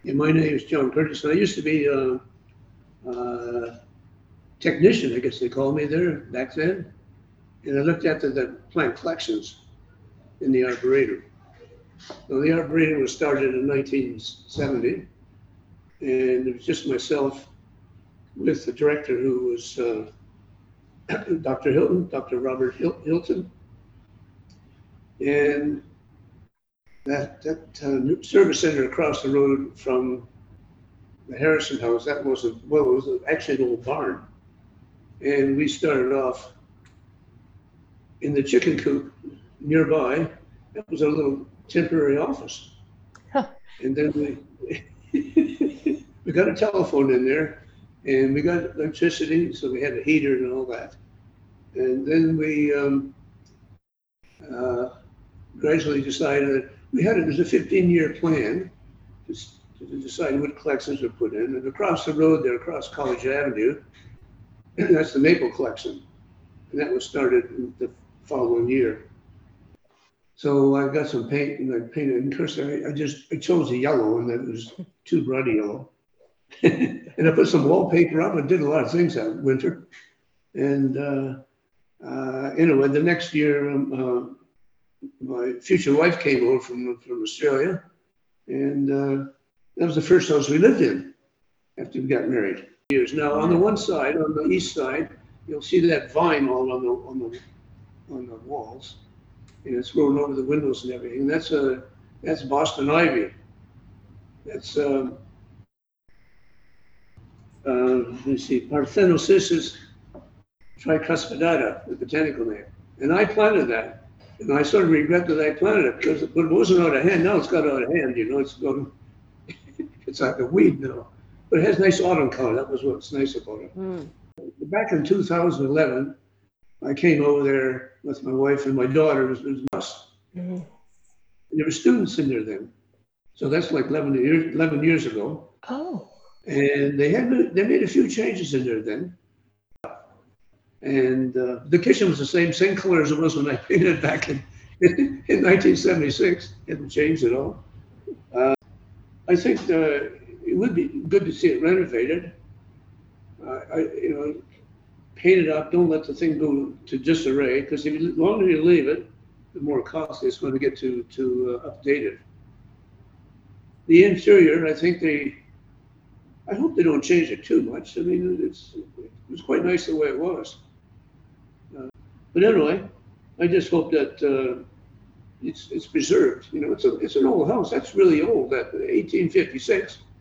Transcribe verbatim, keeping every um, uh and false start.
Yeah, my name is John Curtis, and I used to be a, a technician, I guess they called me there back then. And I looked after the plant collections in the Arboretum. So the Arboretum was started in nineteen seventy, and it was just myself with the director who was uh, Doctor Hilton, Doctor Robert Hil- Hilton. And that, that uh, service center across the road from the Harrison House, that wasn't, well, it was actually an old barn. And we started off in the chicken coop nearby. That was our little temporary office. Huh. And then we we got a telephone in there, and we got electricity, so we had a heater and all that. And then we um, uh, gradually decided that we had it as a fifteen-year plan to, to decide what collections were put in. And across the road there, across College Avenue, that's the Maple collection, and that was started in the following year. So I got some paint and I painted, and of course I, I just, I chose a yellow, and that was too bright a yellow. And I put some wallpaper up. I did a lot of things that winter. And uh, uh, anyway, the next year, um, uh, my future wife came over from, from Australia, and uh, that was the first house we lived in after we got married. Years. Now, on the one side, on the east side, you'll see that vine all on the, on the, on the walls. And it's growing over the windows and everything. That's a that's Boston ivy. That's um, uh, let me see, Parthenocissus tricuspidata, the botanical name. And I planted that, and I sort of regret that I planted it because it, but it wasn't out of hand. Now it's got out of hand. You know, it's going, it's like a weed now. But it has nice autumn color. That was what's nice about it. Mm. Back in two thousand eleven. I came over there with my wife and my daughter. It was, it was us. Mm-hmm. And there were students in there then. So that's like eleven years, eleven years ago. Oh. And they had they made a few changes in there then. And uh, the kitchen was the same, same color as it was when I painted it back in, in nineteen seventy-six. It hadn't changed at all. Uh, I think uh, it would be good to see it renovated. Uh, I, you know, paint it up, don't let the thing go to disarray, because if you, the longer you leave it, the more costly it's going to get to, to uh, update it. The interior, I think they, I hope they don't change it too much. I mean, it's, it was quite nice the way it was. Uh, but anyway, I just hope that uh, it's, it's preserved. You know, it's, a, it's an old house. That's really old, that eighteen fifty-six.